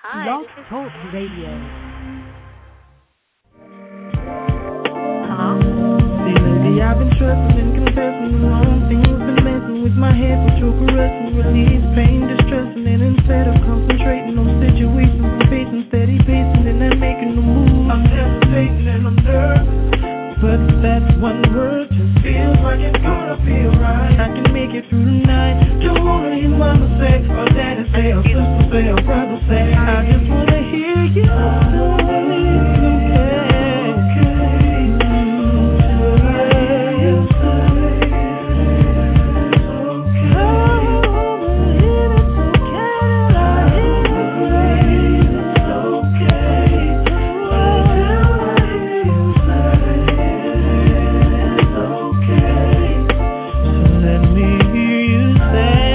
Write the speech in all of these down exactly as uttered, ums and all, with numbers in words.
Blog Talk Radio. Hello? See, lately I've been trusting and confessing the wrong things, been messing with my head, but you're caressing, release pain, distressing, and instead of concentrating on situations, I'm pacing, steady pacing, and I'm making a move. I'm hesitating and I'm nervous, but that's one word, just feels like it's gonna be alright. I can make it through the night. Don't wanna hear mama say, or daddy say, or sister say, or brother say. I just wanna hear you say it's okay. Till I hear you say it's okay. Oh, hear it's okay. Till I hear you say it's okay. Till I hear you say it's okay. So let me hear you say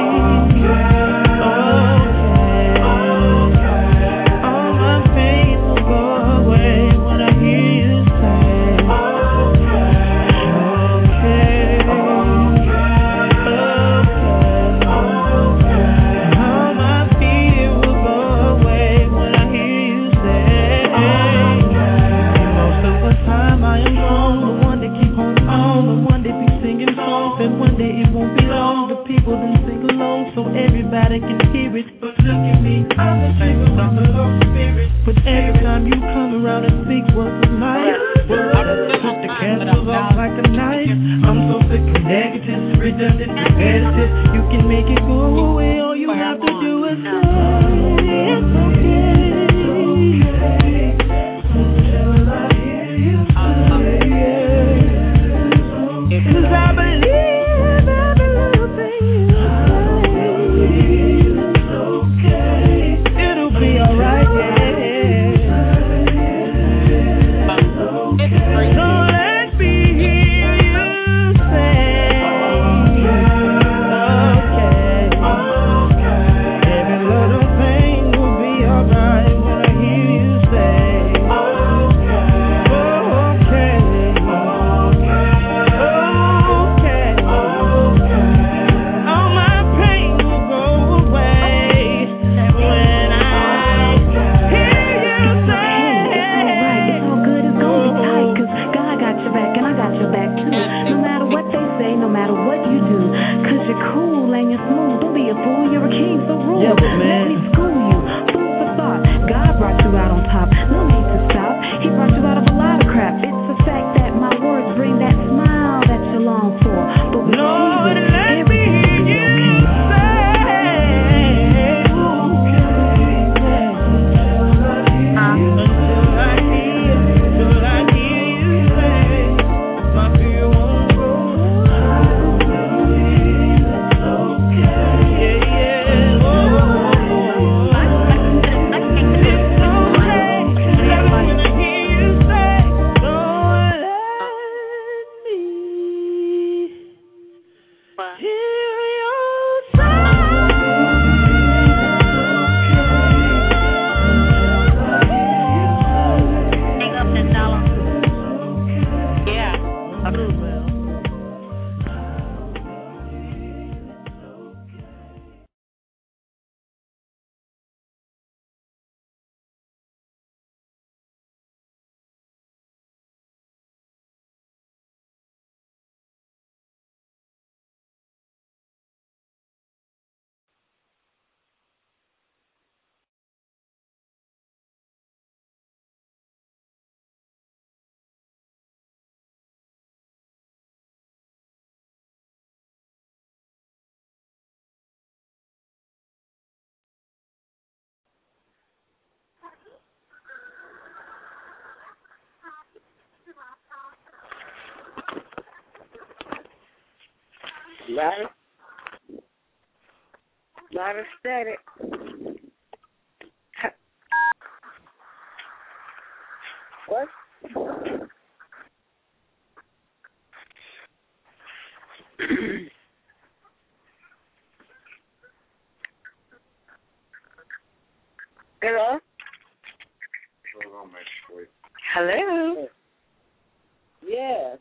everybody can hear it, but look at me, I'm the single, I'm the Lord's spirit. But every time you come around and speak words of life, put the candles off like a knife. I'm so sick of negative, redundant, repetitive. You can make it go away, all you have to do is say it's okay. It's okay. Until I hear you say it's okay. 'Cause I believe every little thing you alright, yeah. So let me hear you say, okay, okay. Every little thing will be alright when I hear you say, okay, okay, okay, okay. All my pain will go away when I cool and you're smooth. Don't be a fool, you're a king, so rule. Yeah, but man, let me school you. Food for thought. God brought you out on top. No need to stop. He brought you out of a lot of crap. It's the fact that my words bring that smile that you long for. But with Lord, Jesus, let me hear you Louder, louder, steady. What? Hello? Hello? Yes.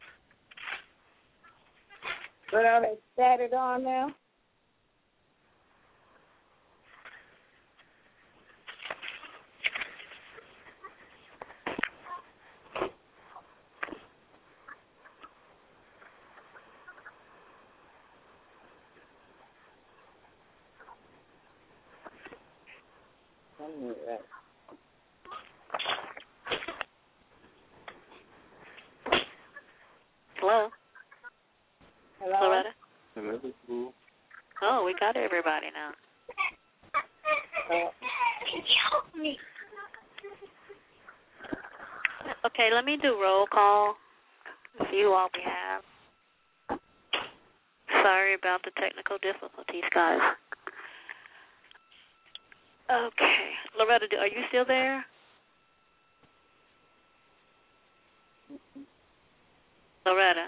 But are they started on now? Right. Hello? Hello? Loretta? Hello. Oh, we got everybody now. Uh, Okay, let me do roll call. See who all we have. Sorry about the technical difficulties, guys. Okay. Loretta, are you still there? Loretta?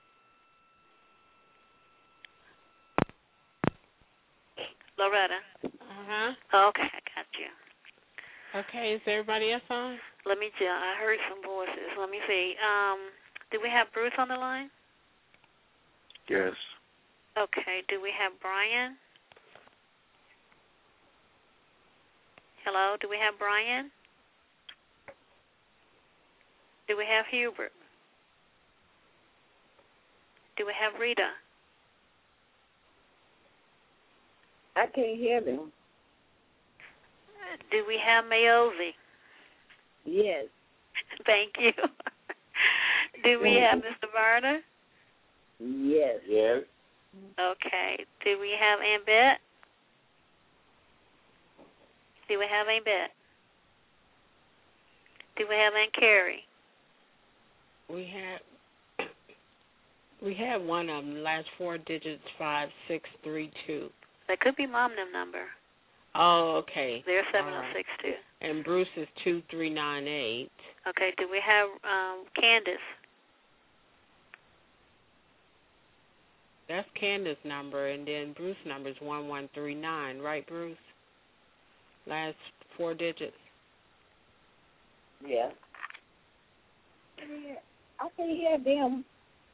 Loretta? Uh-huh. Okay, I got you. Okay, is everybody else on? Let me see. I heard some voices. Let me see. Um, do we have Bruce on the line? Yes. Okay. Do we have Brian? Hello? Do we have Brian? Do we have Hubert? Do we have Rita? I can't hear them. Do we have Mayozi? Yes. Thank you. Do we have Mister Varner? Yes. Yes. Okay. Do we have Aunt Bet? Do we have Aunt Bet? Do we have Aunt Carrie? We have we have one of them. Last four digits five six three two. That could be Mom them number. Oh, okay. They're seven All oh right. six too. And Bruce is two three nine eight. Okay. Do we have um, Candace? That's Candace's number, and then Bruce's number is one one three nine, right, Bruce? Last four digits. Yeah. I can hear them.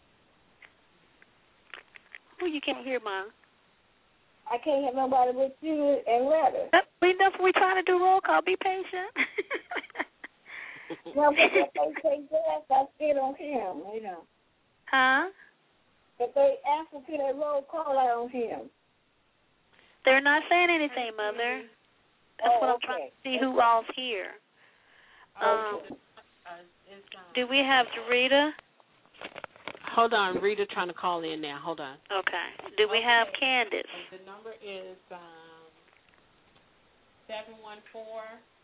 Who you can't hear, Mom? I can't hear nobody but you and Retta. Uh, we know we're trying to do roll call. Be patient. Well, but if they say yes, I still don't hear them, you know. Huh? If they answer to that roll call, I don't hear them. They're not saying anything, Mother. That's Oh, what I'm okay. trying to see who all's here. Um, Okay. do we have Rita? Hold on, Rita trying to call in now. Hold on. Okay. Do we have Candace? The number is um, seven one four,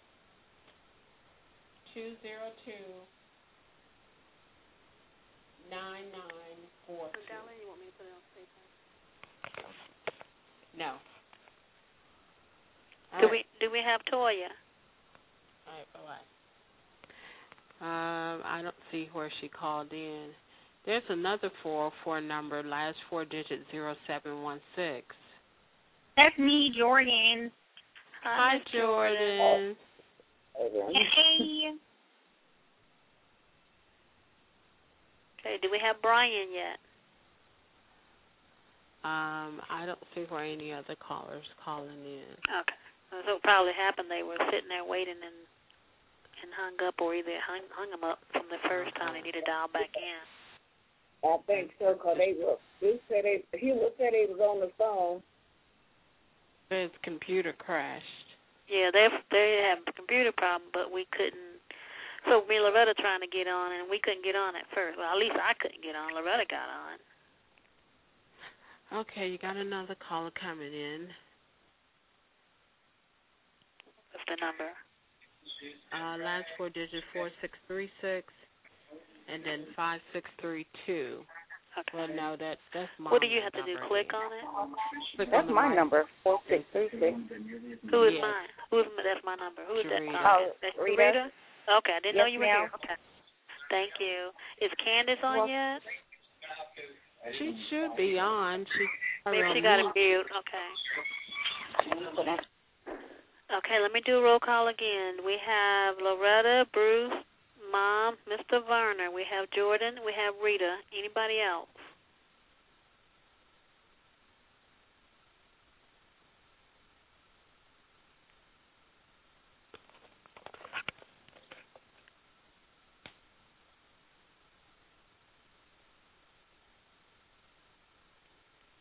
two zero two, nine nine four two. You want me to put it on speaker? No. All Do right. we do we have Toya? All right, bye-bye. Um, I don't see where she called in. There's another four oh four number, last four digits zero seven one six. That's me, Jordan. Hi, Miss Jordan. Hey. Okay. Do we have Brian yet? Um, I don't see where any other callers calling in. Okay. So what probably happened, they were sitting there waiting and and hung up, or either hung hung them up from the first time they need to dial back in. I think so, because they were, Bruce said they, he said he was on the phone. His computer crashed. Yeah, they they have a computer problem, but we couldn't. So me and Loretta trying to get on, and we couldn't get on at first. Well, at least I couldn't get on. Loretta got on. Okay, you got another caller coming in. What's the number? Uh, last four digits four six three six, and then five six three two. Okay. Well, no, that that's my. What do you have to do? Click on it. Click That's on the my right. number, four six three six. Who is Yes. mine? Who is that's my number? Who is that? Rita. Oh, Oh, that's Rita. Rita. Okay, I didn't know Yes, you were ma'am. here. Okay. Thank you. Is Candace on Well, yet? She should be on. She Maybe she got a mute. Okay. Okay, let me do a roll call again. We have Loretta, Bruce, Mom, Mister Varner. We have Jordan. We have Rita. Anybody else?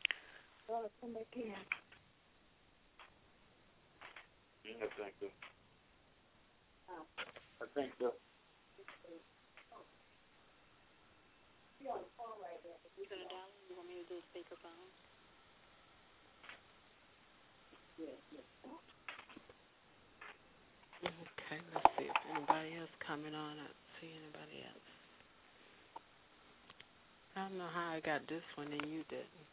Oh, come back in. I think so. I think so. You on the phone right there. You gonna dial in? You want me to do a speakerphone? Yes, yes. Okay, let's see if anybody else coming on. I don't see anybody else. I don't know how I got this one and you didn't.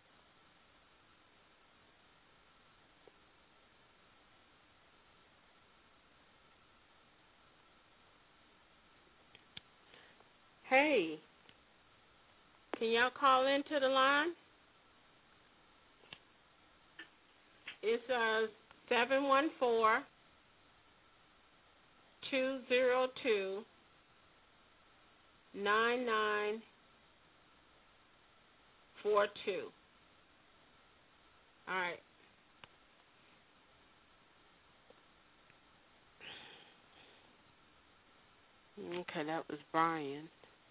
Hey, can y'all call into the line? It's uh seven one four, two zero two, nine nine four two. All right. Okay, that was Brian.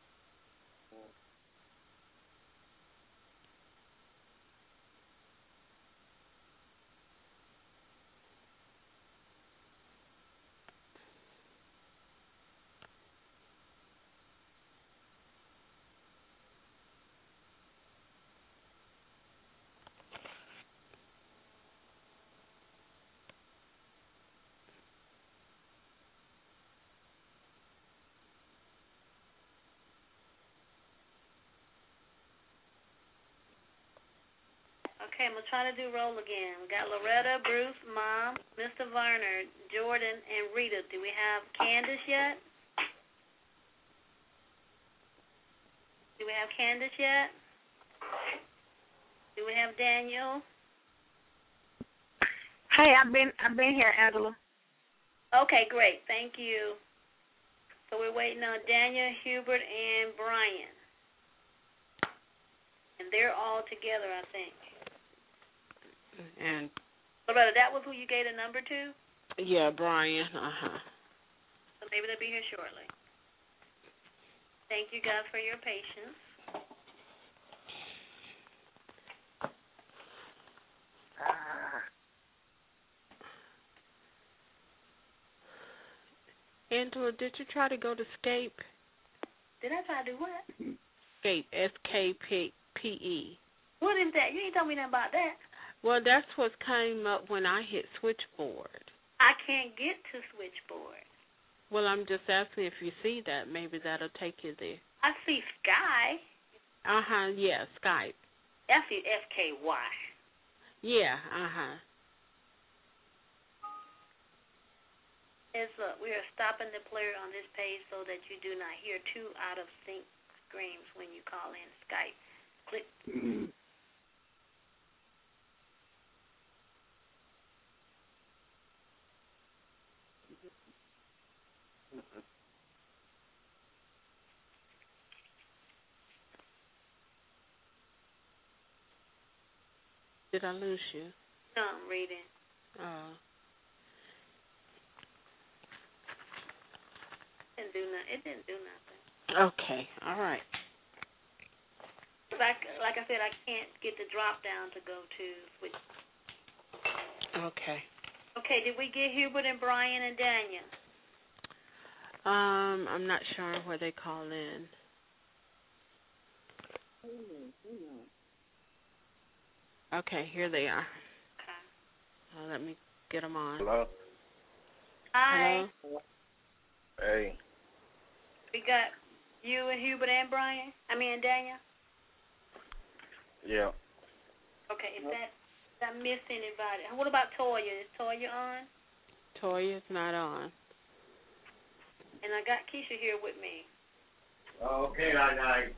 Okay, I'm going to try to do roll again. We got Loretta, Bruce, Mom, Mister Varner, Jordan, and Rita. Do we have Candace yet? Do we have Candace yet? Do we have Daniel? Hey, I've been I've been here, Angela. Okay, great. Thank you. So we're waiting on Daniel, Hubert, and Brian. And they're all together, I think. And Loretta, that was who you gave the number to? yeah, Brian. Uh-huh. So maybe they'll be here shortly. Thank you guys for your patience. Angela, did you try to go to Scape? Did I try to do what? Scape, S K P E. What is that? You ain't told me nothing about that. Well, that's what came up when I hit switchboard. I can't get to switchboard. Well, I'm just asking if you see that. Maybe that'll take you there. I see Sky. Uh-huh, yeah, Skype. I see S K Y. Yeah, uh-huh. It's, uh, we are stopping the player on this page so that you do not hear two out-of-sync screams when you call in Skype. Click. Did I lose you? No, I'm reading. Oh. It didn't do nothing. It didn't do nothing. Okay, all right. Like, like I said, I can't get the drop down to go to switch. Okay. Okay, did we get Hubert and Brian and Daniel? Um, I'm not sure where they call in. Okay, here they are. Okay. Uh, let me get them on. Hello? Hi. Hello? Hey. We got you and Hubert and Brian? I mean, Daniel? Yeah. Okay, if that, if I missed anybody. What about Toya? Is Toya on? Toya's not on. And I got Keisha here with me. Okay, night night.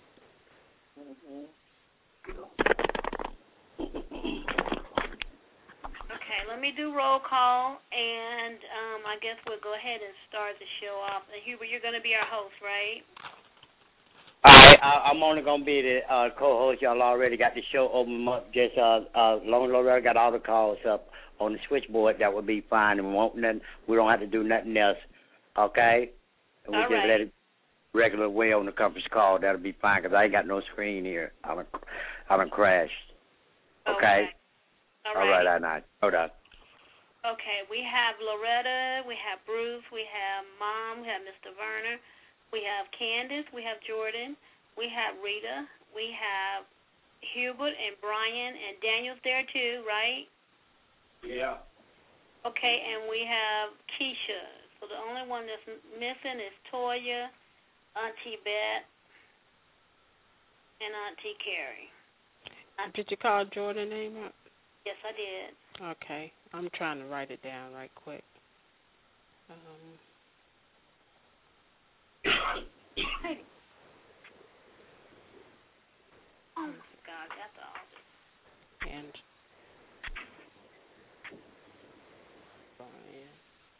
Okay, let me do roll call, and um, I guess we'll go ahead and start the show off. And Hubert, you're going to be our host, right? All right, I, I'm only going to be the uh, co-host. Y'all already got the show open up. Just uh, uh, long as Loretta got all the calls up on the switchboard, that would be fine. And we won't nothing, we don't have to do nothing else, okay? And we all just right. let it regular way on the conference call. That'll be fine because I ain't got no screen here. I done, I done crashed. Okay? Okay. All right. All right, I know. Hold on. Okay, we have Loretta, we have Bruce, we have Mom, we have Mister Verner, we have Candace, we have Jordan, we have Rita, we have Hubert and Brian, and Daniel's there too, right? Yeah. Okay, and we have Keisha. So the only one that's missing is Toya, Auntie Bet, and Auntie Carrie. Auntie Did you call Jordan's name up? Yes, I did. Okay. I'm trying to write it down right quick. Um, oh, my God, that's all. and Brian.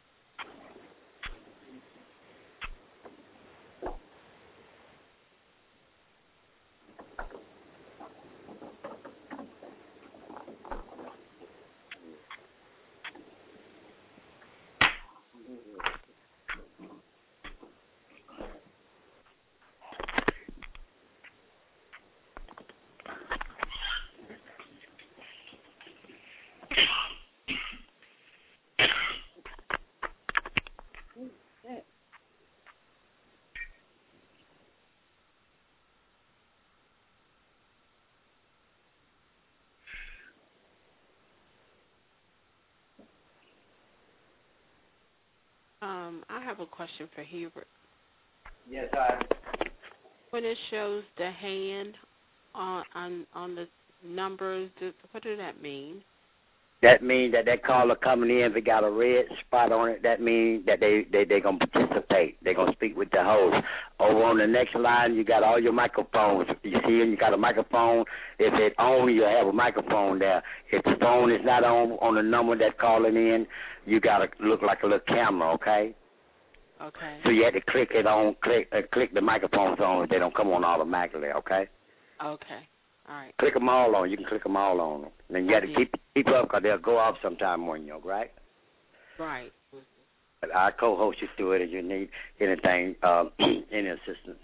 Um, I have a question for Hubert. Yes, I. When it shows the hand on on, on the numbers, does, what does that mean? That means that that caller coming in, if it got a red spot on it, that means that they they they gonna participate. They gonna speak with the host. Over on the next line, you got all your microphones. You see, and you got a microphone. If it's on, you have a microphone there. If the phone is not on on the number that's calling in, you gotta look like a little camera. Okay. Okay. So you have to click it on, click uh, click the microphones on. If they don't come on automatically. Okay. Okay. All right. Click them all on. You can click them all on. And then you got to keep keep up because they'll go off sometime on you, right? Right. But our co-host you do it if you need anything, um, any assistance.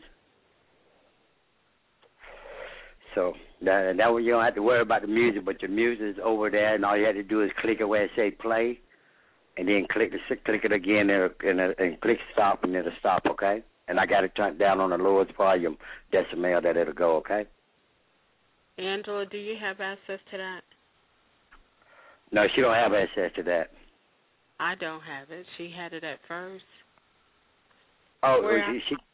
So that that way you don't have to worry about the music, but your music is over there, and all you have to do is click it where it say play, and then click the click it again and, and, and click stop, and it'll stop. Okay. And I got it turned down on the lowest volume decimal that it'll go. Okay. Angela, do you have access to that? No, she don't have access to that. I don't have it. She had it at first. Oh, Where she, she,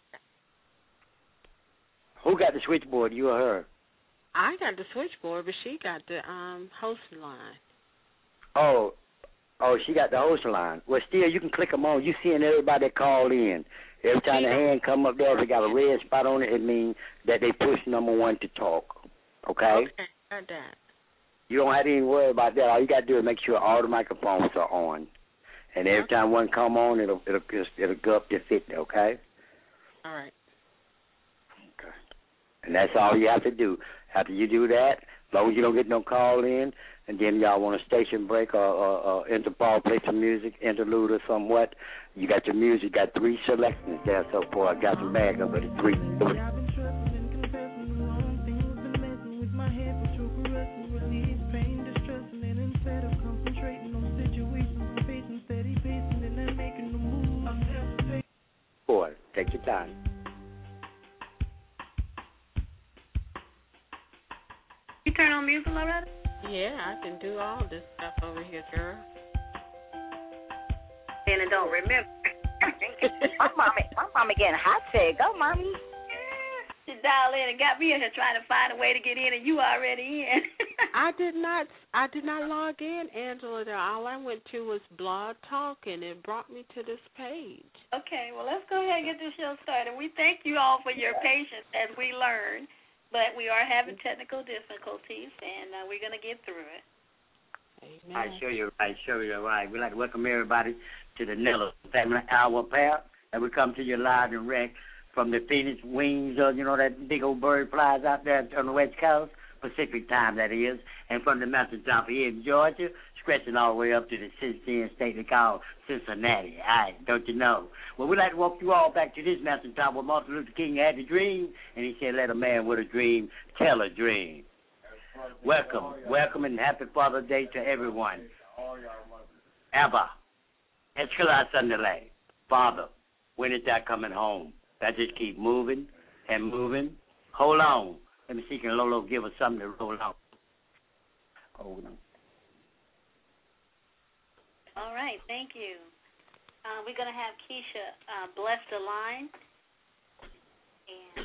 who got the switchboard, you or her? I got the switchboard, but she got the um host line. Oh, oh, she got the host line. Well, still, you can click them on. You seeing everybody that call in. Every time the hand come up there, if it got a red spot on it, it means that they push number one to talk. Okay? Okay, got that. You don't have to even worry about that. All you got to do is make sure all the microphones are on. And every Okay. time one come on, it'll it'll just it'll go up to fifty, okay? All right. Okay. And that's all you have to do. After you do that, as long as you don't get no call in, and then y'all want a station break or, or, or Interpol play some music, interlude or somewhat, you got your music, got three selections there so far. I got some bag of it, three. three. Boy, take your time. You turn on music, Loretta? Yeah, I can do all this stuff over here, girl. And I don't remember. my mommy, my mommy getting hot tag. Go, mommy. She dialed in and got me in here trying to find a way to get in, and you already in. I did not. I did not log in, Angela. All I went to was Blog Talk, and it brought me to this page. Okay, well, let's go ahead and get this show started. We thank you all for your patience as we learn, but we are having technical difficulties, and uh, we're going to get through it. Amen. I show you right, show you right. We'd like to welcome everybody to the Nella Family Hour Pair, and we come to you live and direct from the Phoenix wings of, you know, that big old bird flies out there on the West Coast, Pacific time that is, and from the mountaintop here in Georgia, stretching all the way up to the Cincinnati state they call Cincinnati. All right, don't you know? Well, we'd like to walk you all back to this mountaintop where Martin Luther King had a dream, and he said, let a man with a dream tell a dream. Welcome, welcome, and happy Father's Day to everyone. Abba, Eskala Sandale. Father, when is that coming home? That just keep moving and moving. Hold on. Let me see, can Lolo give us something to roll on? Hold on. All right, thank you. Uh, we're going to have Keisha uh, bless the line. And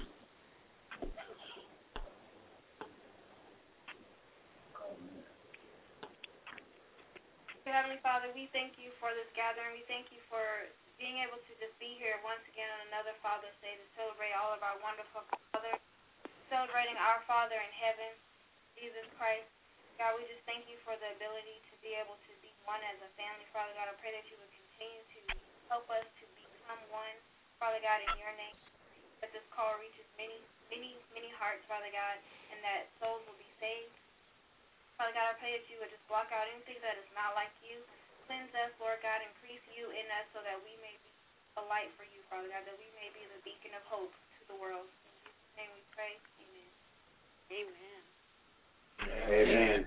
Heavenly Father, we thank you for this gathering. We thank you for being able to just be here once again on another Father's Day to celebrate all of our wonderful fathers, celebrating our Father in heaven, Jesus Christ. God, we just thank you for the ability to be able to be one as a family. Father God, I pray that you would continue to help us to become one, Father God, in your name, that this call reaches many, many, many hearts, Father God, and that souls will be saved. Father God, I pray that you would just block out anything that is not like you. Cleanse us, Lord God, increase you in us so that we may be a light for you, Father God, that we may be the beacon of hope to the world. In Jesus' name we pray. Amen. Amen. Amen.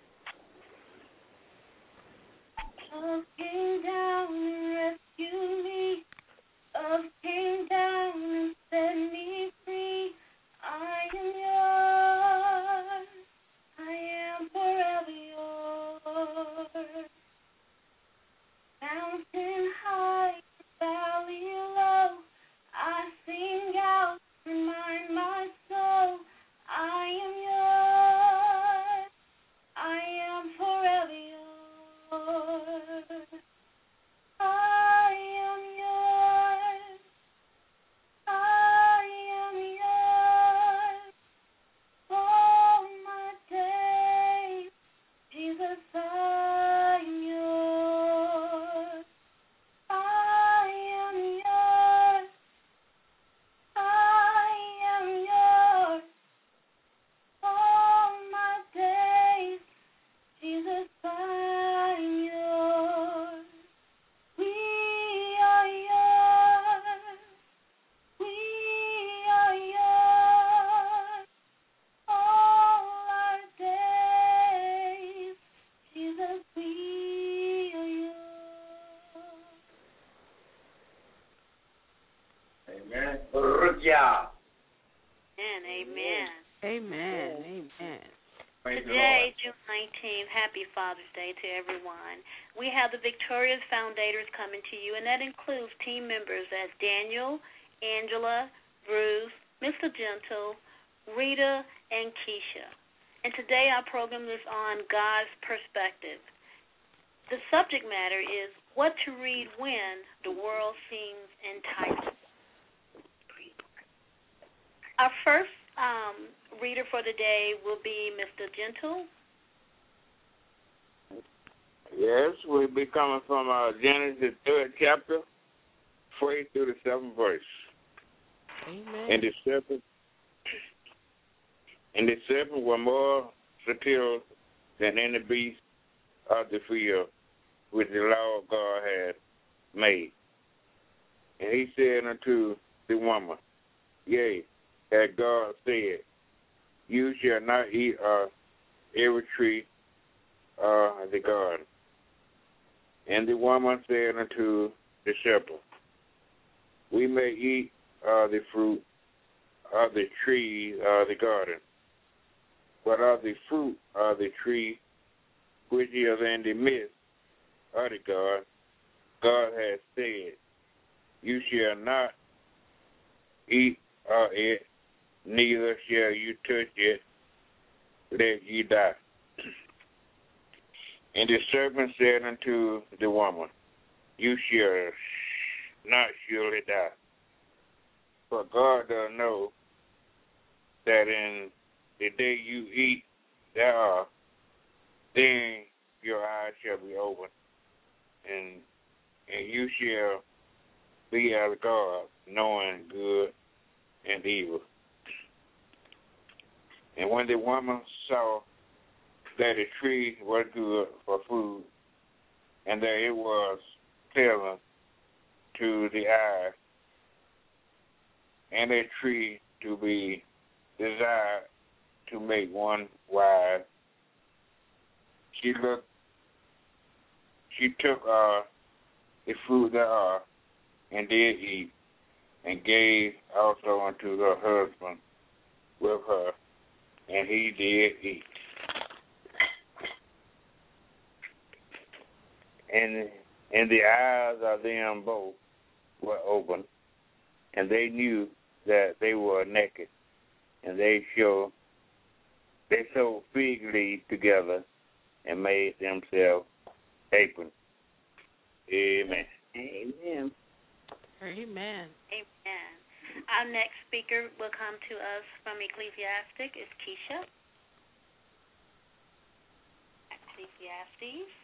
Love came down and rescued me. Love came down and set me free. I am yours. I am forever yours. Mountain high, valley low, I sing out, remind my soul, I am yours. I am forever yours. I am yours. I am yours. All my days, Jesus, I am yours. I am yours. I am yours. All my days, Jesus, I am yours. We are yours. We are yours. All our days, Jesus, we are yours. Amen. Rukia. And amen. Amen. Amen. Praise the Today, Lord. June nineteenth, happy Father's Day to everyone. We have the Victorious Foundators coming to you, and that includes team members as Daniel, Angela, Bruce, Mister Gentle, Rita, and Keisha. And today our program is on God's perspective. The subject matter is what to read when the world seems entitled. Our first um, reader for the day will be Mister Gentle. Yes, we'll be coming from uh, Genesis third chapter, first through the seventh verse. Amen. And the serpent, and the serpent were more subtle than any beast of the field which the Lord God had made. And he said unto the woman, Yea, as God said, you shall not eat of every tree of the garden. And the woman said unto the serpent, We may eat of the fruit of the tree of the garden, but of the fruit of the tree which is in the midst of the garden, God has said, You shall not eat of it, neither shall you touch it, lest ye die. And the serpent said unto the woman, You shall not surely die. For God does know that in the day you eat thereof, then your eyes shall be opened, and and you shall be as God, knowing good and evil. And when the woman saw that the tree was good for food, and that it was pleasant to the eye, and a tree to be desired to make one wise, she looked, she took uh, the food thereof, and did eat, and gave also unto her husband with her, and he did eat. And and the eyes of them both were open, and they knew that they were naked, and they showed they sewed fig leaves together and made themselves aprons. Amen. Amen. Amen. Amen. Our next speaker will come to us from Ecclesiastic. Is Keisha. Ecclesiastes.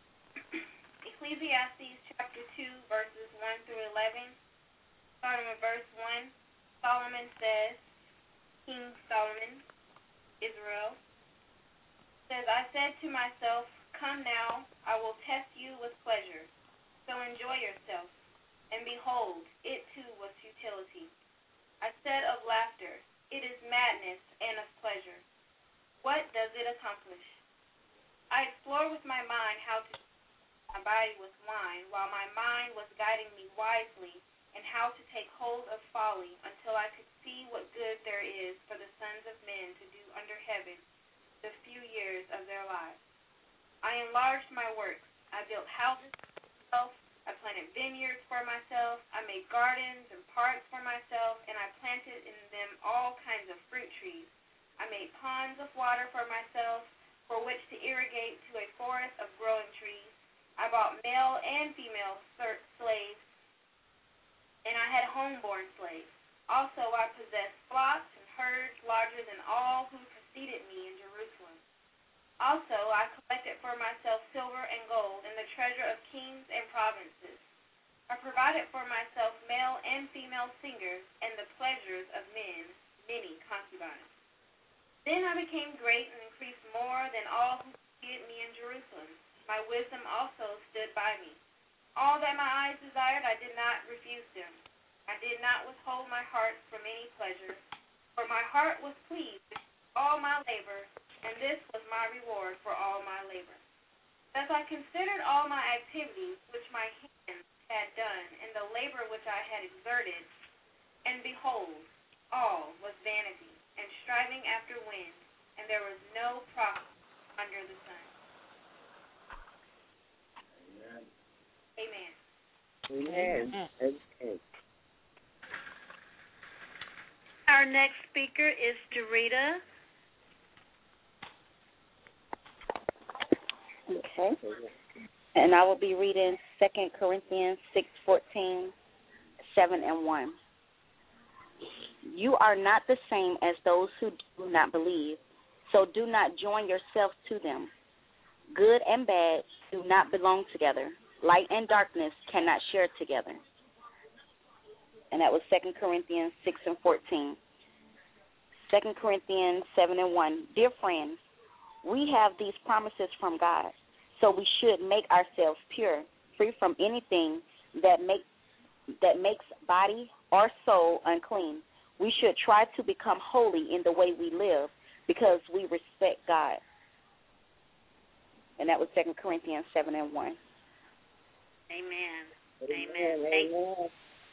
Ecclesiastes chapter two, verses one through eleven. Starting with verse one, Solomon says, King Solomon, Israel, says, I said to myself, come now, I will test you with pleasure. So enjoy yourself. And behold, it too was futility. I said of laughter, it is madness, and of pleasure. What does it accomplish? I explored with my mind how to my body with wine, while my mind was guiding me wisely, and how to take hold of folly, until I could see what good there is for the sons of men to do under heaven the few years of their lives. I enlarged my works. I built houses for myself. I planted vineyards for myself. I made gardens and parks for myself, and I planted in them all kinds of fruit trees. I made ponds of water for myself, for which to irrigate to a forest of growing trees. I bought male and female slaves, and I had homeborn slaves. Also, I possessed flocks and herds larger than all who preceded me in Jerusalem. Also, I collected for myself silver and gold and the treasure of kings and provinces. I provided for myself male and female singers and the pleasures of men, many concubines. Then I became great and increased more than all who preceded me in Jerusalem. My wisdom also stood by me. All that my eyes desired, I did not refuse them. I did not withhold my heart from any pleasure, for my heart was pleased with all my labor, and this was my reward for all my labor. As I considered all my activities which my hands had done, and the labor which I had exerted, and behold, all was vanity, and striving after wind, and there was no profit under the sun. Amen. Amen. Amen. Our next speaker is Dorita. Okay. And I will be reading Second Corinthians six fourteen, seven and one. You are not the same as those who do not believe, so do not join yourselves to them. Good and bad do not belong together. Light and darkness cannot share together. And that was Second Corinthians six and fourteen. Second Corinthians seven and one. Dear friends, we have these promises from God, so we should make ourselves pure, free from anything that make that makes body or soul unclean. We should try to become holy in the way we live, because we respect God. And that was Second Corinthians seven and one. Amen. Amen. Amen. Amen.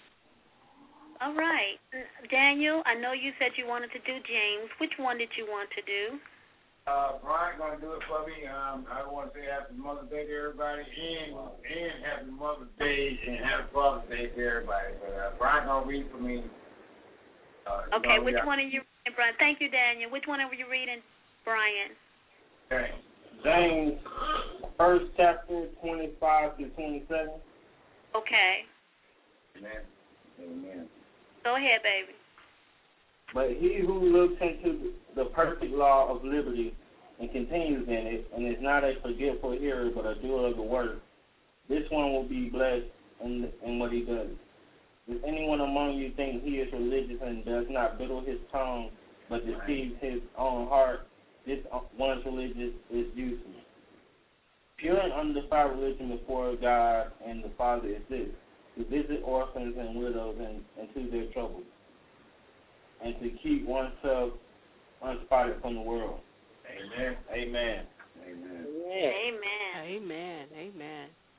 All right. Daniel, I know you said you wanted to do James. Which one did you want to do? Uh, Brian gonna do it for me. Um, I want to say Happy Mother's Day to everybody, and and Happy Mother's Day and Happy Father's Day to everybody. But uh, Brian gonna read for me. Uh, Okay, which got... one are you reading, Brian? Thank you, Daniel. Which one are you reading, Brian? Okay. James, first chapter, twenty-five to twenty-seven. Okay. Amen. Amen. Go ahead, baby. But he who looks into the perfect law of liberty and continues in it, and is not a forgetful hearer but a doer of the word, this one will be blessed in, in what he does. Does anyone among you think he is religious and does not bridle his tongue but deceives his own heart? This one's religious is useless. Pure and undefiled religion before God and the Father is this: to visit orphans and widows and, and to their troubles, and to keep oneself unspotted from the world. Amen. Amen. Amen. Amen. Amen. Amen.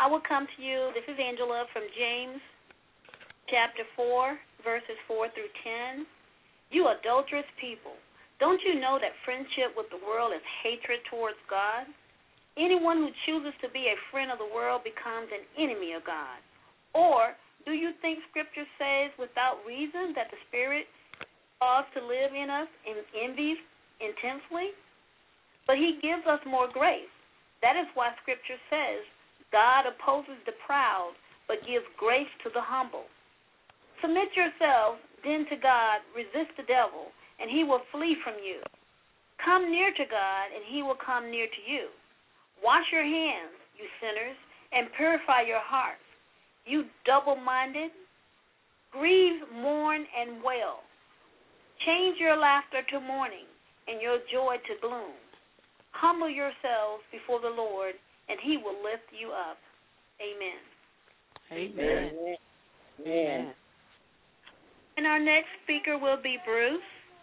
will come to you. This is Angela from James chapter four, verses four through ten. You adulterous people, don't you know that friendship with the world is hatred towards God? Anyone who chooses to be a friend of the world becomes an enemy of God. Or do you think Scripture says without reason that the Spirit cause to live in us and envies intensely? But he gives us more grace. That is why Scripture says, God opposes the proud, but gives grace to the humble. Submit yourselves then to God, resist the devil, and he will flee from you. Come near to God, and he will come near to you. Wash your hands, you sinners, and purify your hearts, you double-minded. Grieve, mourn, and wail. Change your laughter to mourning and your joy to gloom. Humble yourselves before the Lord, and he will lift you up. Amen. Amen. Amen. Amen. And our next speaker will be Bruce.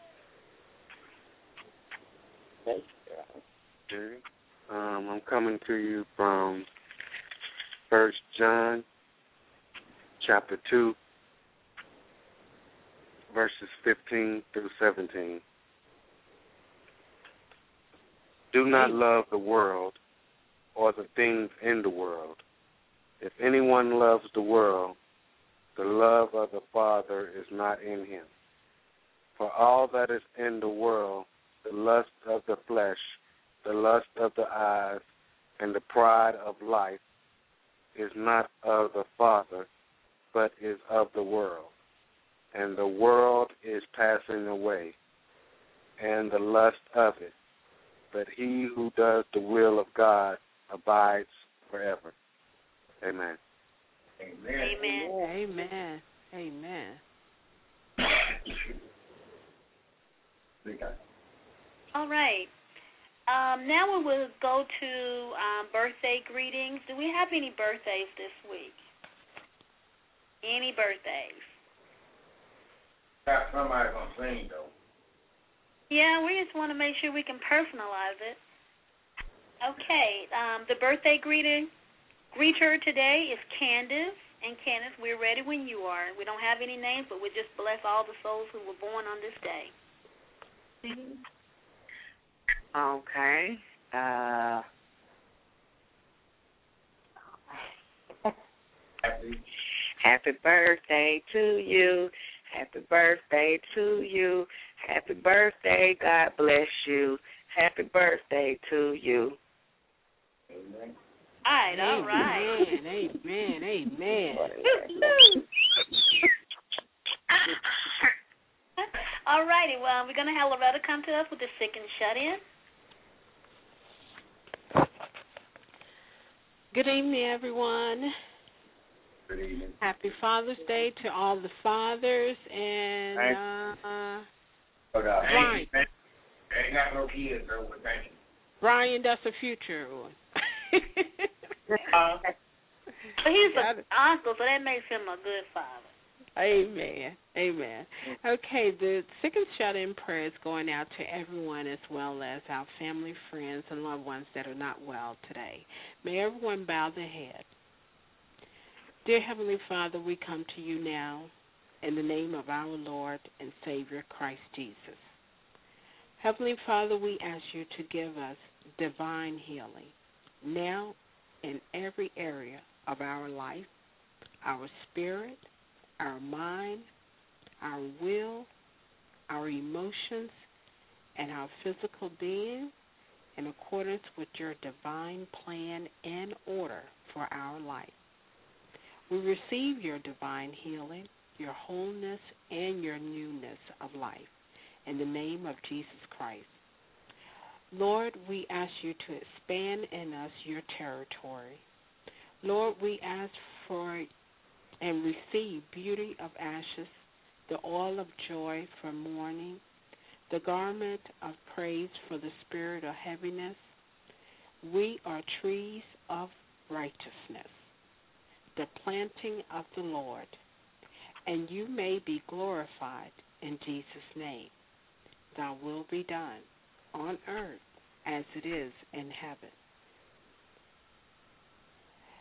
Okay. Um, I'm coming to you from First John, chapter two, verses fifteen through seventeen. Do not love the world or the things in the world. If anyone loves the world, the love of the Father is not in him. For all that is in the world, the lust of the flesh, the lust of the eyes, and the pride of life, is not of the Father, but is of the world. And the world is passing away, and the lust of it. But he who does the will of God abides forever. Amen. Amen. Amen. Amen. All right. Um, now we will go to um, birthday greetings. Do we have any birthdays this week? Any birthdays? Got somebody gonna sing though. Yeah, we just want to make sure we can personalize it. Okay, um, the birthday greeting greeter today is Candace. And Candace, we're ready when you are. We don't have any names, but we just bless all the souls who were born on this day. Okay. Uh, Happy. happy birthday to you. Happy birthday to you. Happy birthday. God bless you. Happy birthday to you. Amen. All right, all right. Amen, amen, amen. All righty, well, we're going to have Loretta come to us with the sick and shut in. Good evening, everyone. Good evening. Happy Father's Day to all the fathers and uh, But, uh, Brian. I ain't, I ain't got no kids, though, but thank you. Brian, that's a future one. uh, but he's an uncle, so that makes him a good father. Amen. Amen. Okay, the sick and shut-in prayer is going out to everyone as well as our family, friends, and loved ones that are not well today. May everyone bow their head. Dear Heavenly Father, we come to you now in the name of our Lord and Savior, Christ Jesus. Heavenly Father, we ask you to give us divine healing now in every area of our life, our spirit, our mind, our will, our emotions, and our physical being in accordance with your divine plan and order for our life. We receive your divine healing, your wholeness, and your newness of life in the name of Jesus Christ. Lord, we ask you to expand in us your territory. Lord, we ask for and receive beauty of ashes, the oil of joy for mourning, the garment of praise for the spirit of heaviness. We are trees of righteousness, the planting of the Lord, and you may be glorified in Jesus' name. Thy will be done on earth as it is in heaven.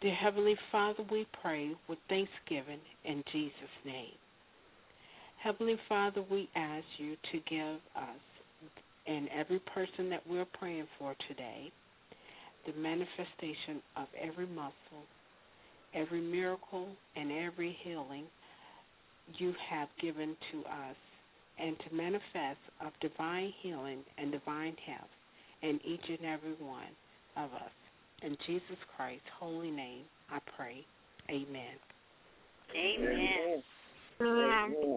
Dear Heavenly Father, we pray with thanksgiving in Jesus' name. Heavenly Father, we ask you to give us and every person that we're praying for today the manifestation of every muscle, every miracle, and every healing you have given to us, and to manifest of divine healing and divine health in each and every one of us. In Jesus Christ's holy name, I pray. Amen. Amen. Amen.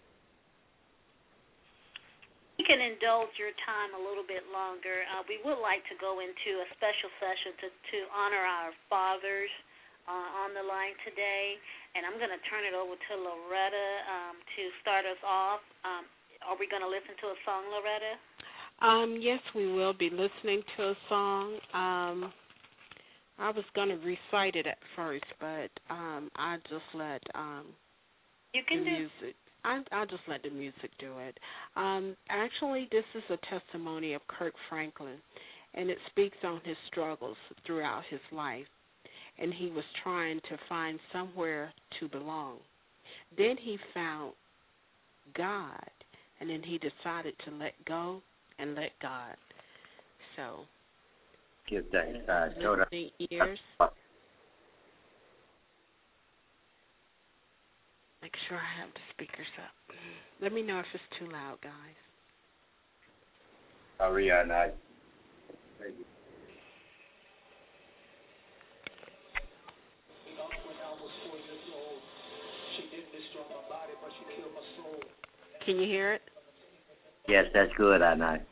You can indulge your time a little bit longer. Uh, we would like to go into a special session to, to honor our fathers uh, on the line today, and I'm going to turn it over to Loretta um, to start us off. Um, are we going to listen to a song, Loretta? Um, yes, we will be listening to a song. Um, I was going to recite it at first, but um, I just let um, you can the do music. I, I'll just let the music do it. Um, actually, this is a testimony of Kirk Franklin, and it speaks on his struggles throughout his life, and he was trying to find somewhere to belong. Then he found God, and then he decided to let go and let God. So, give thanks, God. Listening ears. Make sure I have the speakers up. Let me know if it's too loud, guys. Ariana. Thank you. Can you hear it? Yes, that's good, I know.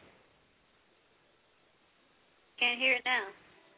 Can't hear it now.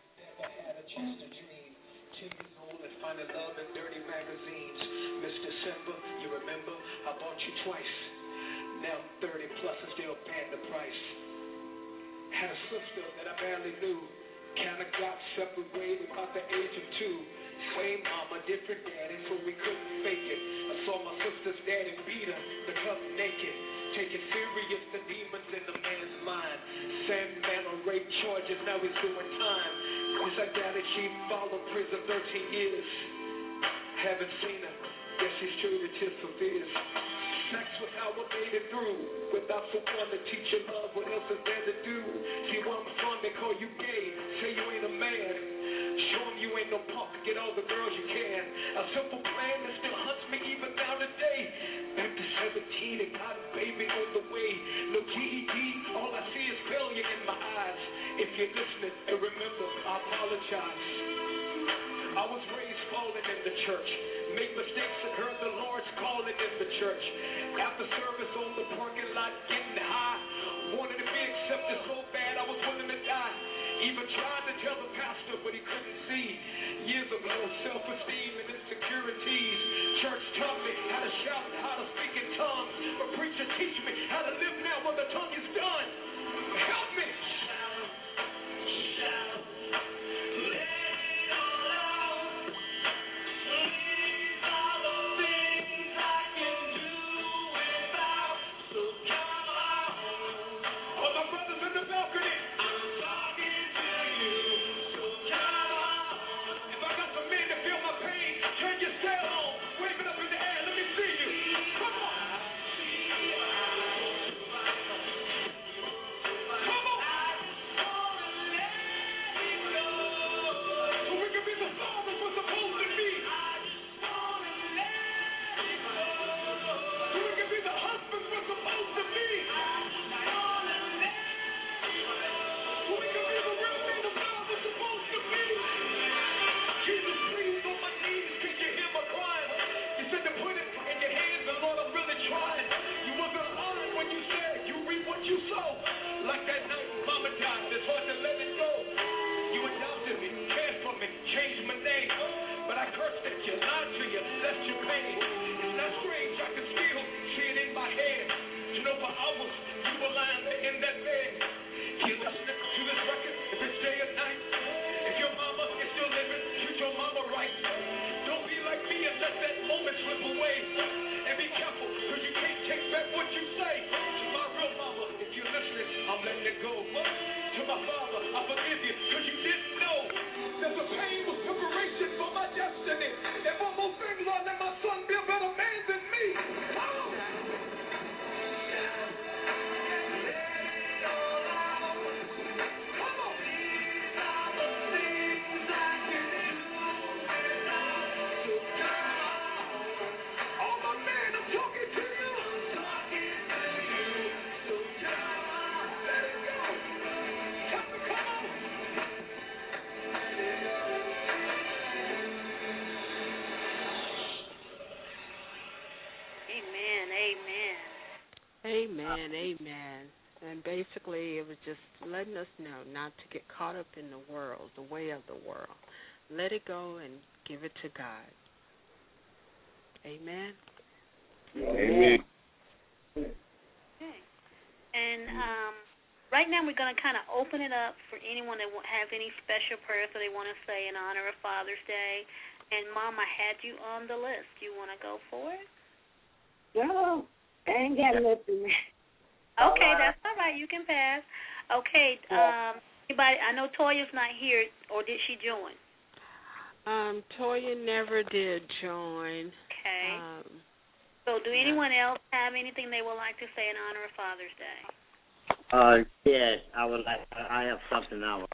Finding love in dirty magazines. Miss December, you remember? I bought you twice. Now I'm thirty plus and still paying the price. Had a sister that I barely knew. Kinda got separated about the age of two. Same mama, different daddy, so we couldn't fake it. I saw my sister's daddy beat her, the cup naked. Taking serious the demons in the man's mind. Sandman on rape charges, now he's doing time. Cause I got it, she followed prison thirteen years. Haven't seen her, guess she's treated just for fears. Sex was how I made it through. Without someone to teach you love, what else is there to do? See where I'm from, they call you gay. Say you ain't a man. Show them you ain't no punk, get all the girls you can. A simple plan that still hunts me even now today. Back to seventeen and got a baby on the way. No G E D, all I see is failure in my eyes. If you're listening and remember, I apologize. I was raised falling in the church. Make mistakes and heard the Lord's calling in the church. After service on the parking lot, getting high. Wanted to be accepted so bad I was willing to die. Even tried to tell the pastor, but he couldn't see. Years of low self-esteem and insecurities. Church taught me how to shout and how to speak in tongues. But preacher teach me how to live now when the tongue is done. Help me. Shout, shout, let it all out. These are the things I can do without. So come on. All my brothers in the balcony. I'm talking to you. So come on. If I got some men to feel my pain, turn your cell on. Wave it up and Amen, amen. And basically it was just letting us know not to get caught up in the world, the way of the world. Let it go and give it to God. Amen. Amen. Okay. And um, right now we're going to kind of open it up for anyone that have any special prayers that they want to say in honor of Father's Day. And, Mom, I had you on the list. You want to go for it? No, I ain't got nothing. Okay, that's all right. You can pass. Okay, um, anybody? I know Toya's not here, or did she join? Um, Toya never did join. Okay. Um, so, do anyone else have anything they would like to say in honor of Father's Day? Uh, yes, I would like. I have something I would.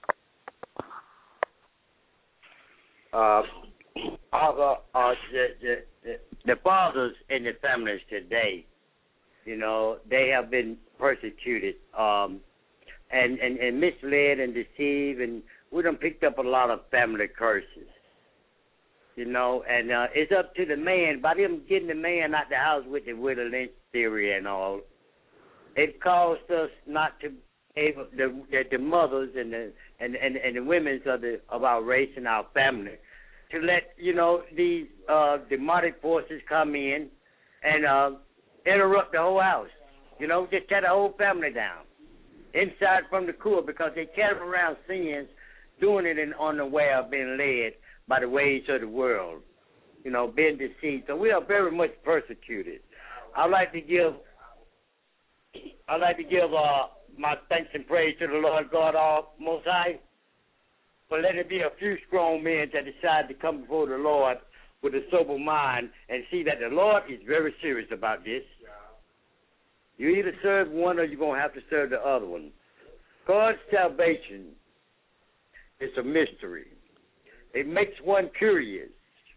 Uh, uh, uh, the, the, the, the fathers in the families today, you know, they have been persecuted um, and, and, and misled and deceived, and we done picked up a lot of family curses, you know, and uh, it's up to the man. By them getting the man out the house with the Willie Lynch theory and all, it caused us not to able the the, the mothers and the and, and, and the women of the of our race and our family to let, you know, these uh, demonic forces come in and uh, interrupt the whole house. You know, just tear the whole family down, inside from the core, because they carry around sins, doing it in, on the way of being led by the ways of the world, you know, being deceived. So we are very much persecuted. I'd like to give, I'd like to give uh, my thanks and praise to the Lord God all Most High, but let it be a few strong men that decide to come before the Lord with a sober mind and see that the Lord is very serious about this. You either serve one or you're going to have to serve the other one. God's salvation is a mystery. It makes one curious.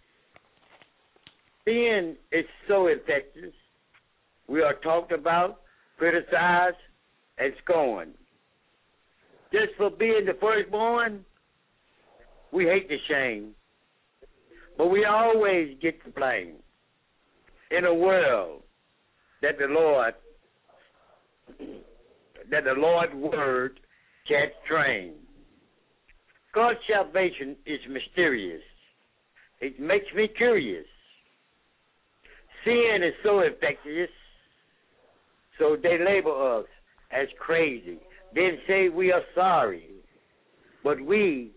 Sin is so infectious. We are talked about, criticized, and scorned. Just for being the firstborn, we hate the shame. But we always get the blame in a world that the Lord, that the Lord's word can't train. God's salvation is mysterious. It makes me curious. Sin is so infectious, so they label us as crazy. Then say we are sorry. But we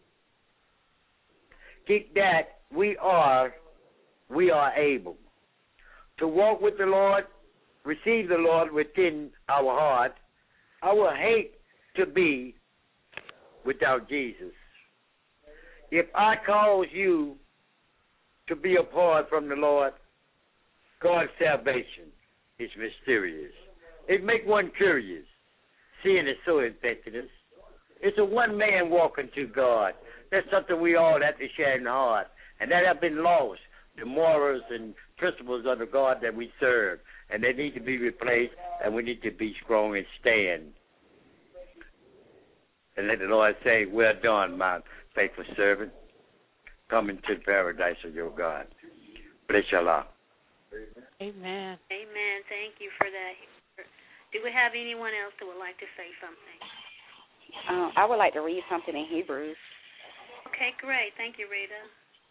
think that we are, we are able to walk with the Lord, receive the Lord within our heart. I would hate to be without Jesus. If I cause you to be apart from the Lord, God's salvation is mysterious. It makes one curious. Sin is so infectious. It's a one-man walking to God. That's something we all have to share in the heart. And that have been lost, the morals and principles of the God that we serve. And they need to be replaced, and we need to be strong and stand. And let the Lord say, well done, my faithful servant. Come into the paradise of your God. Bless Allah. Amen. Amen. Thank you for that. Do we have anyone else that would like to say something? Uh, I would like to read something in Hebrews. Okay, great. Thank you, Rita.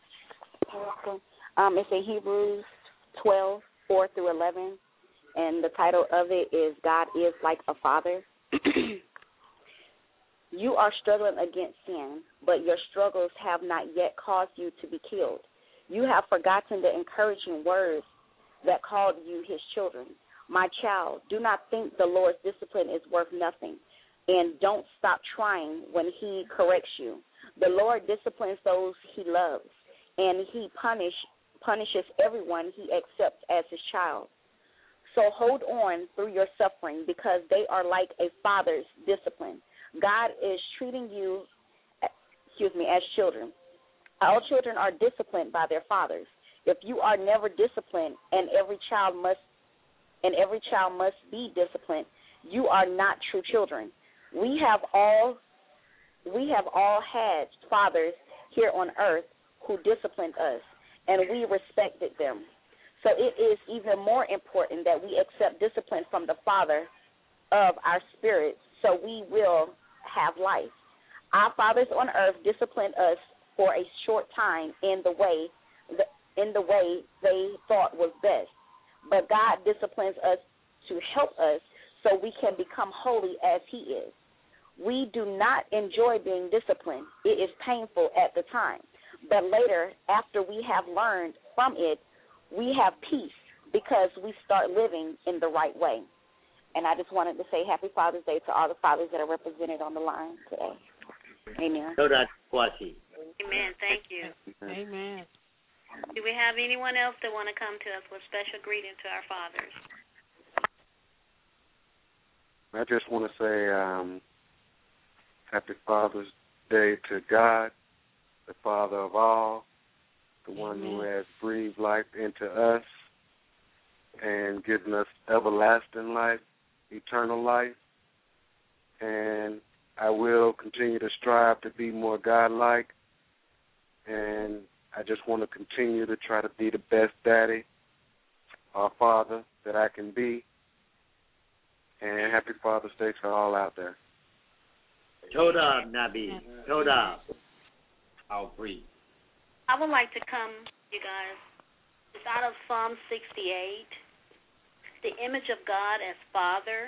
Um, it's in Hebrews twelve, four through eleven, and the title of it is God is like a Father. You are struggling against sin, but your struggles have not yet caused you to be killed. You have forgotten the encouraging words that called you his children. My child, do not think the Lord's discipline is worth nothing, and don't stop trying when he corrects you. The Lord disciplines those he loves, and he punish, punishes everyone he accepts as his child. So hold on through your suffering, because they are like a father's discipline. God is treating you, excuse me, as children. All children are disciplined by their fathers. If you are never disciplined, and every child must, and every child must be disciplined, you are not true children. We have all, we have all had fathers here on earth who disciplined us, and we respected them. So it is even more important that we accept discipline from the Father of our spirits so we will have life. Our fathers on earth disciplined us for a short time in the way in the way they thought was best. But God disciplines us to help us so we can become holy as he is. We do not enjoy being disciplined. It is painful at the time. But later, after we have learned from it, we have peace because we start living in the right way. And I just wanted to say Happy Father's Day to all the fathers that are represented on the line today. Amen. So that's Kwasi. Amen. Thank you. Amen. Do we have anyone else that want to come to us with special greeting to our fathers? I just want to say um, Happy Father's Day to God, the Father of all, the one Amen. who has breathed life into us and given us everlasting life, eternal life. And I will continue to strive to be more God-like. And I just want to continue to try to be the best daddy or father that I can be. And Happy Father's Day to all out there. Toda, Nabi. Toda. I'll breathe. I would like to come, you guys. It's out of Psalm sixty-eight. The image of God as Father.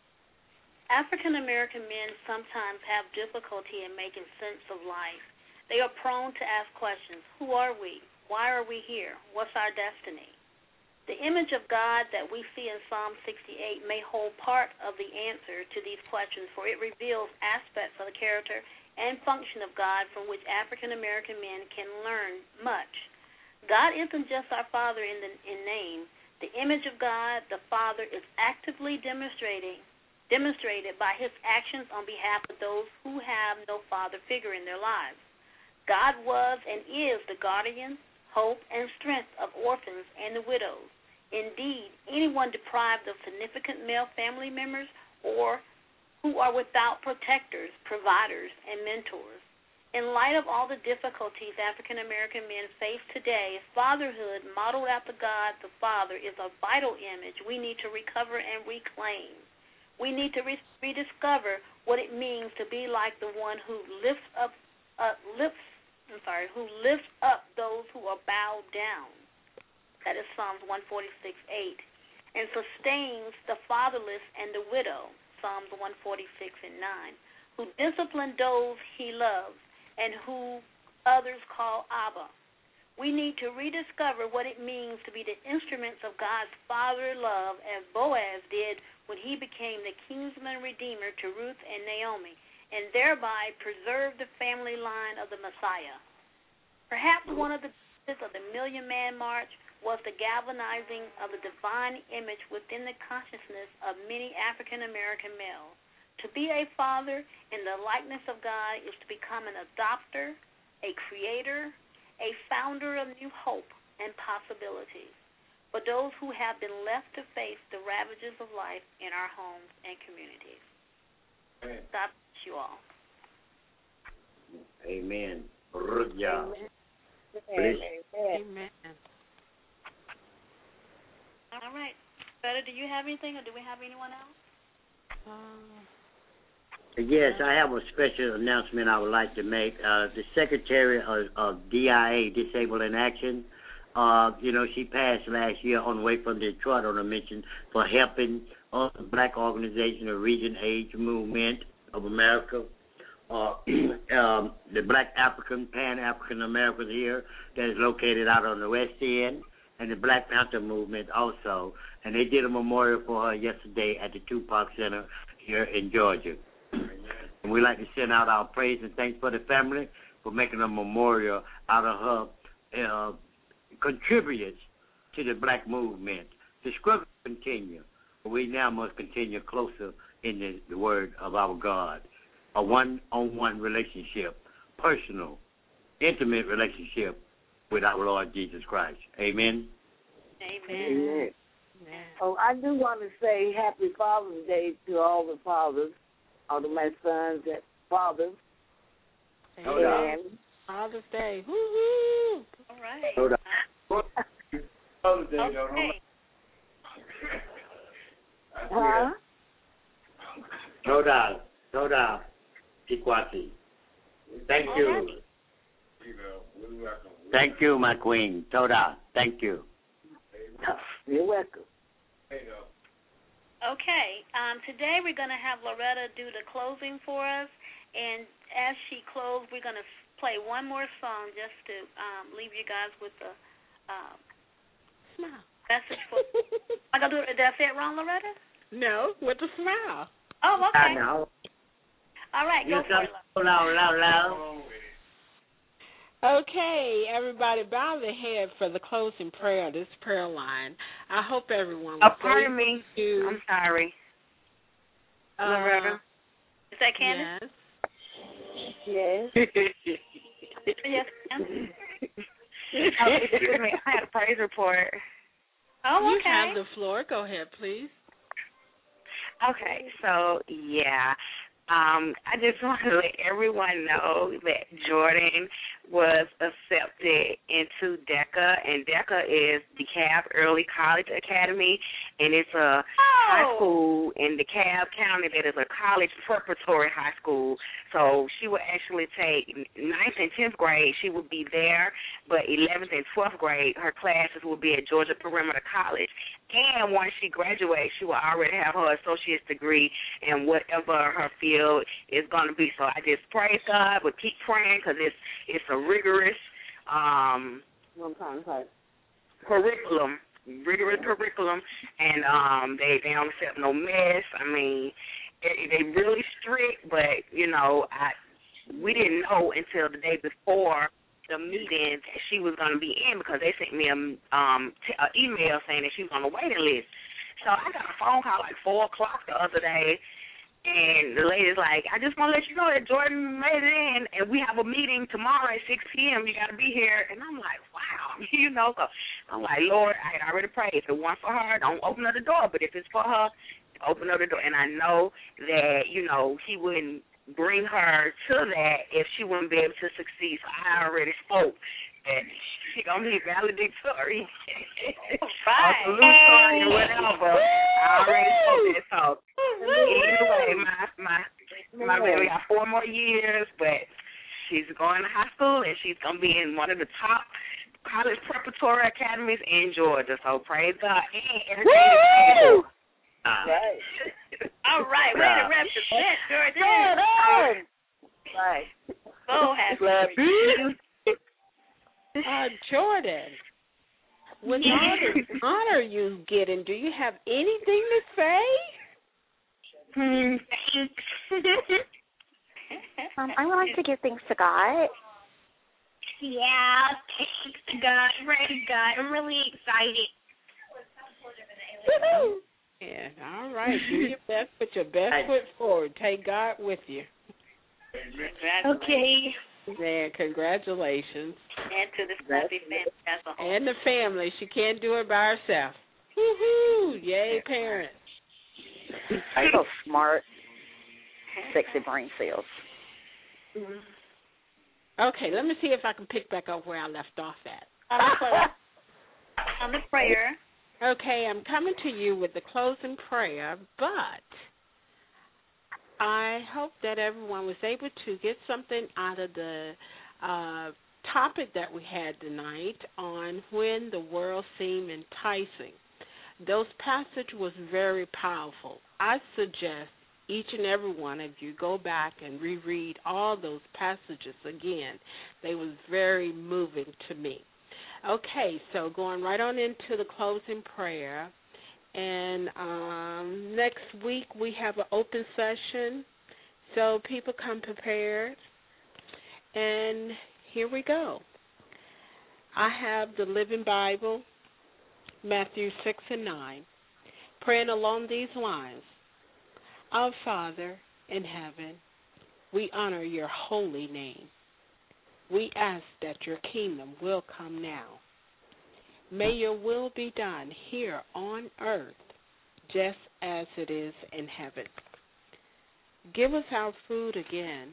African American men sometimes have difficulty in making sense of life. They are prone to ask questions. Who are we? Why are we here? What's our destiny? The image of God that we see in Psalm sixty-eight may hold part of the answer to these questions, for it reveals aspects of the character and function of God from which African American men can learn much. God isn't just our Father in, the, in name. The image of God, the Father, is actively demonstrating demonstrated by his actions on behalf of those who have no father figure in their lives. God was and is the guardian, hope, and strength of orphans and the widows. Indeed, anyone deprived of significant male family members or who are without protectors, providers, and mentors. In light of all the difficulties African American men face today, fatherhood modeled after God the Father is a vital image we need to recover and reclaim. We need to re- rediscover what it means to be like the one who lifts up, uh, lifts, I'm sorry, who lifts up those who are bowed down. That is Psalms one forty-six, eight, and sustains the fatherless and the widow. Psalms one forty-six and nine, who disciplined those he loves and who others call Abba. We need to rediscover what it means to be the instruments of God's father love as Boaz did when he became the kinsman redeemer to Ruth and Naomi, and thereby preserved the family line of the Messiah. Perhaps one of the benefits of the Million Man March was the galvanizing of the divine image within the consciousness of many African American males. To be a father in the likeness of God is to become an adopter, a creator, a founder of new hope and possibilities for those who have been left to face the ravages of life in our homes and communities. Amen. God bless you all. Amen. Rudya. Amen. Amen. All right. Better, do you have anything, or do we have anyone else? Um, Yes, I have a special announcement I would like to make. Uh, the Secretary of, of D I A, Disabled in Action, uh, you know, she passed last year on the way from Detroit on a mission for helping uh, black organization, the Region Age Movement of America, uh, um, the Black African, Pan-African Americans here that is located out on the West End, and the Black Panther Movement also. And they did a memorial for her yesterday at the Tupac Center here in Georgia. And we'd like to send out our praise and thanks for the family for making a memorial out of her uh, contributes to the black movement. The struggle continue, but we now must continue closer in the, the word of our God. A one-on-one relationship, personal, intimate relationship with our Lord Jesus Christ. Amen? Amen. Amen. Oh, I do want to say Happy Father's Day to all the fathers, all of my sons and fathers. Amen. Father's Day. Woo-hoo. All right. Hold on. Father's Day, okay. though. Don't Huh? Toda, Toda, Tikwati. Thank you. You know, we're welcome. Thank you, my queen. Toda, thank you. You're welcome. Hey, though. Okay, um, today we're going to have Loretta do the closing for us, and as she closes, we're going to play one more song just to um, leave you guys with a um, message for. I gonna do it. Did I say it wrong, Loretta? No, with a smile. Oh, okay. I know. All right, go You for it. come loud, loud, loud. Okay, everybody, bow their head for the closing prayer of this prayer line. I hope everyone Oh, was pardon me. to, I'm sorry. uh, Loretta. Is that Candace? Yes. Yes. Yes, Candace. Oh, excuse me. I had a praise report. Oh, You okay. have the floor. Go ahead, please. Okay, so yeah, um, I just want to let everyone know that Jordan was accepted into DECA, and DECA is DeKalb Early College Academy, and it's a oh. high school in DeKalb County that is a college preparatory high school. So she will actually take ninth and tenth grade, she will be there, but eleventh and twelfth grade, her classes will be at Georgia Perimeter College. And once she graduates, she will already have her associate's degree in whatever her field is going to be. So I just praise God, but keep praying because it's, it's a rigorous um, curriculum, rigorous curriculum, and um, they, they don't accept no mess. I mean, they, they really strict, but, you know, I we didn't know until the day before the meeting that she was going to be in because they sent me a um t- a email saying that she was on the waiting list. So I got a phone call like four o'clock the other day, and the lady's like, I just want to let you know that Jordan made it in, and we have a meeting tomorrow at six p.m. You got to be here. And I'm like, wow, you know. So I'm like, Lord, I had already prayed. If it wasn't for her, don't open up the door. But if it's for her, open up the door. And I know that, you know, he wouldn't bring her to that if she wouldn't be able to succeed. So I already spoke that she gonna be valedictory, right, salutatory, or whatever. I already spoke that. So anyway, my my my baby got four more years, but she's going to high school and she's gonna be in one of the top college preparatory academies in Georgia. So praise God and everything. Right. All right, way to represent, Jordan. Right. So happy. Uh, Jordan, with all the honor you getting, do you have anything to say? Hmm. um, I would like to give thanks to God. Yeah, thanks to God. Praise God. I'm really excited. Woo-hoo. Yeah, all right. Do your best. Put your best foot forward. Take God with you. Okay. Man, congratulations. And to the Snappy family as a whole. And the family. She can't do it by herself. Woo-hoo. Yay, parents. I'm so smart. Sexy brain cells. Okay, let me see if I can pick back up where I left off at. On the, close, on the prayer. Okay, I'm coming to you with the closing prayer, but I hope that everyone was able to get something out of the uh, topic that we had tonight on when the world seemed enticing. Those passage was very powerful. I suggest each and every one of you go back and reread all those passages again. They was very moving to me. Okay, so going right on into the closing prayer. And um, next week we have an open session, so people come prepared. And here we go. I have the Living Bible, Matthew six and nine, praying along these lines. Our Father in heaven, we honor your holy name. We ask that your kingdom will come now. May your will be done here on earth just as it is in heaven. Give us our food again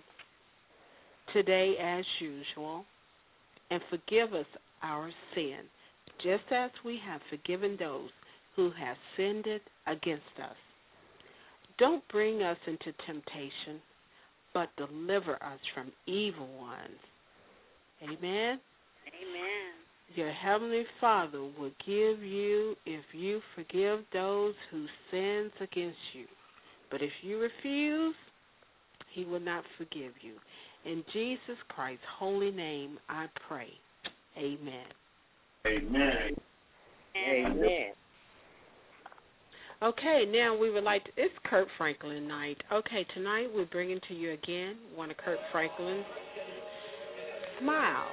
today as usual, and forgive us our sin, just as we have forgiven those who have sinned against us. Don't bring us into temptation, but deliver us from evil ones. Amen? Amen. Your Heavenly Father will give you if you forgive those who sins against you. But if you refuse, he will not forgive you. In Jesus Christ's holy name, I pray. Amen. Amen. Amen. Okay, now we would like to, it's Kurt Franklin night. Okay, tonight we're bringing to you again one of Kurt Franklin's Smile.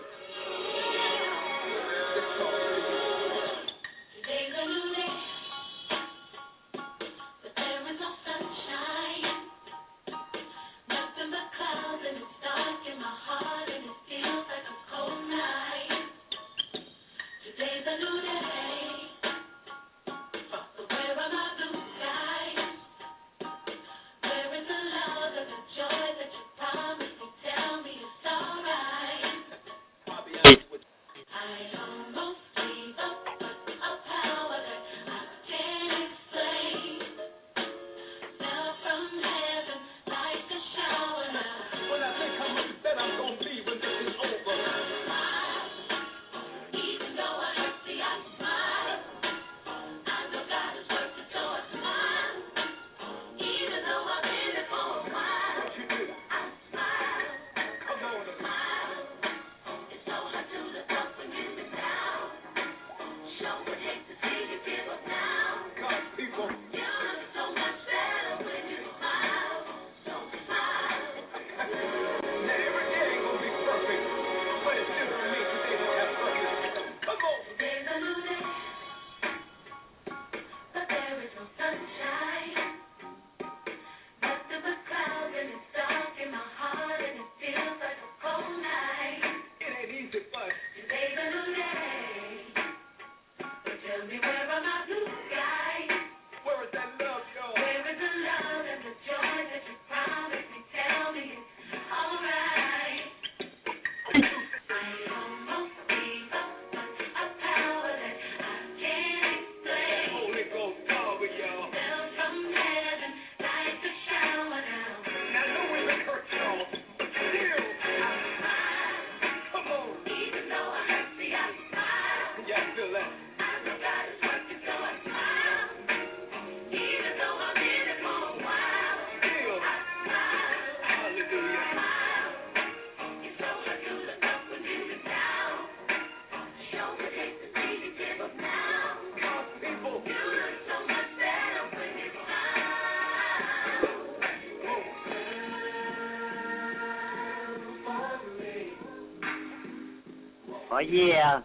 Oh, yeah.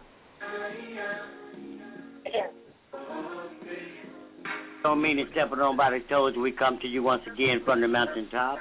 Don't mean to step on nobody's toes. We come to you once again from the mountaintop.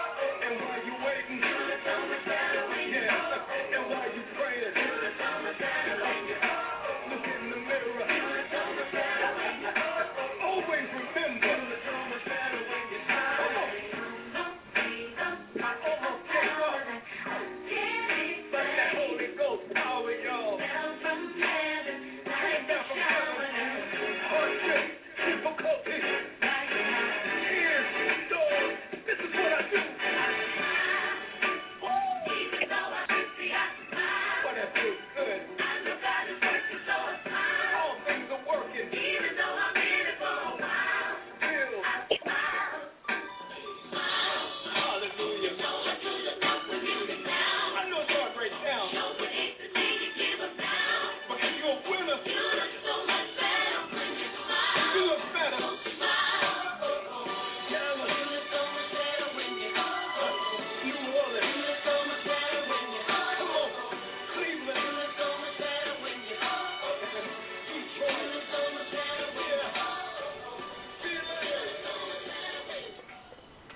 And while you praying,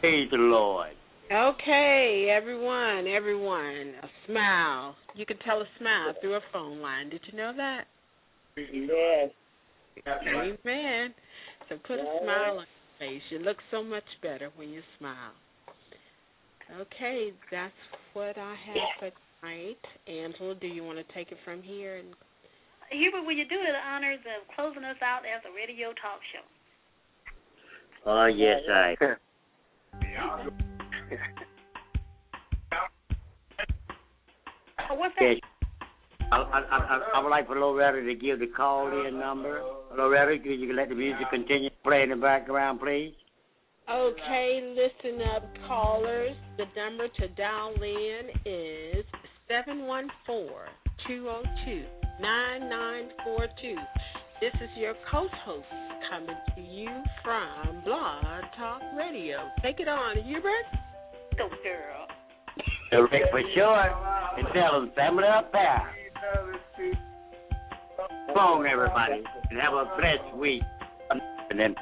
Praise the Lord. Okay, everyone, everyone, a smile. You can tell a smile through a phone line. Did you know that? Yes. Amen. So put a smile on your face. You look so much better when you smile. Okay, that's what I have for tonight. Angela, do you want to take it from here? And Hubert, will you do the honors of closing us out as a radio talk show? Oh, yes, I. Oh, what's that? Yes. I, I, I, I would like for Loretta to give the call-in number. Loretta, could you let the music continue to play in the background, please? Okay, listen up, callers. The number to dial in is seven one four, two oh two, nine nine four two. This is your co-host coming to you from Blog Talk Radio. Take it on, Hubert. Go, girl. Correct for sure. And tell them, family up there. Come on, everybody, and have a blessed week. And then.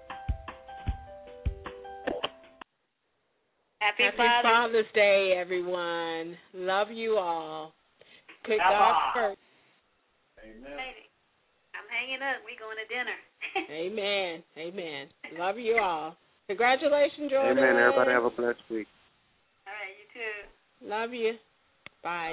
Happy, Happy Father's, Father's Day, everyone. Love you all. Put God first. Amen. I'm hanging up. We're going to dinner. Amen. Amen. Love you all. Congratulations, Jordan. Amen. Everybody have a blessed week. All right, you too. Love you. Bye.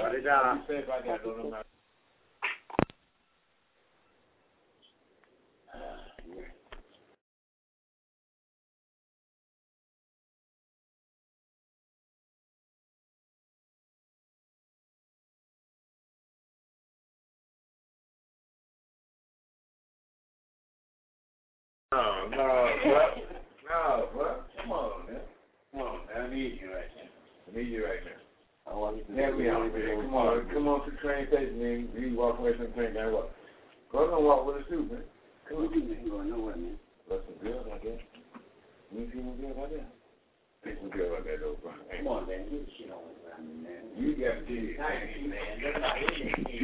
No, no, what? No, what? Come on, man. Come on, man. I need you right now. I need you right now. I want you to help me out, man. Come on, come on to the train station, man. You walk away from the train, man. What? Go and walk with us too, man. Come on, man. You going nowhere, man. There's some girls out there. You see some girls out there? There's some girls out there, though, Brian. Come on, man. Get the shit on, man. You got to get it. Man, they're not in there.